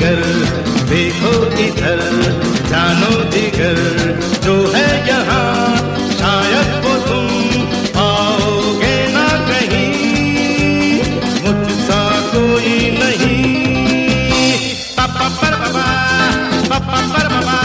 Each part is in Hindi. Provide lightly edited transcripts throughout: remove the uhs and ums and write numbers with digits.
जिगर देखो इधर, जानो जिगर जो है यहाँ शायद वो तुम पाओगे ना कहीं, मुझसा कोई नहीं। पापा पर बाबा, पापा पर बाबा।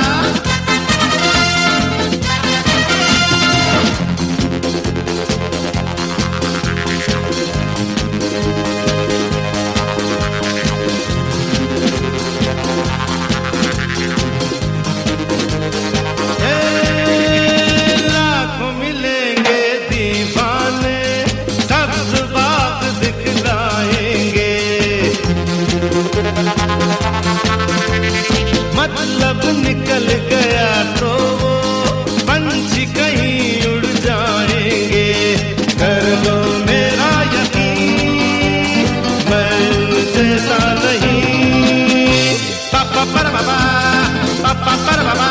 मतलब निकल गया तो वो पंछी कहीं उड़ जाएंगे, कर लो मेरा यकीन मैं जैसा नहीं। पापा पर बाबा, पापा पर बाबा।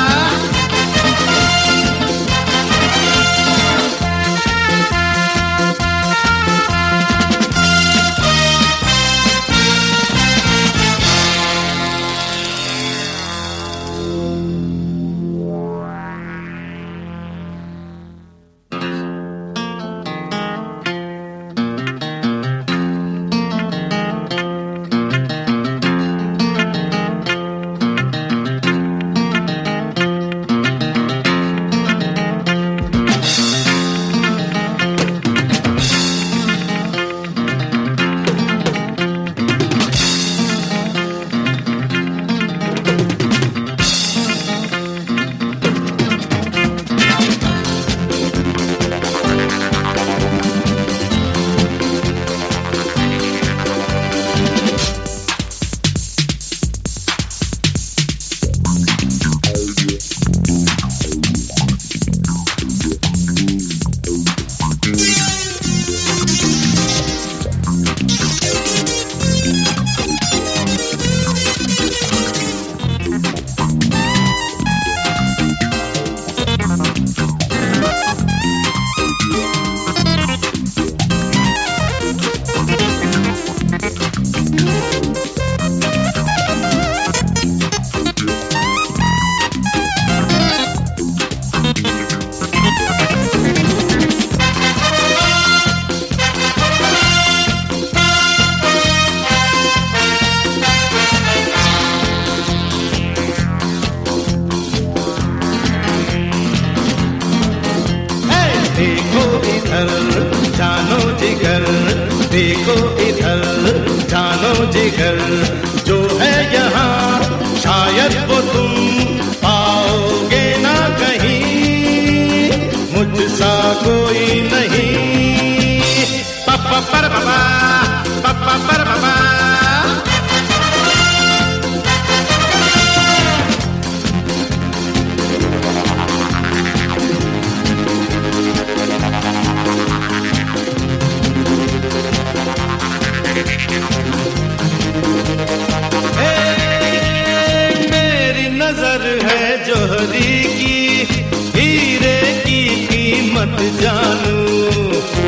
देखो इधर जानो जिगर, देखो इधर जानो जिगर जो है यहाँ शायद वो तुम पाओगे ना कहीं, मुझसा कोई नहीं। पापा पर बाबा, पापा पर बाबा। मेरी नजर है जोहरी की, हीरे की कीमत जानू,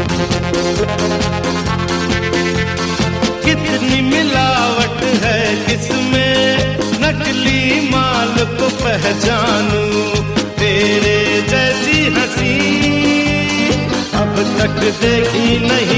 कितनी मिलावट है किसमें नकली माल को पहचानू। तेरे जैसी हंसी अब तक देखी नहीं।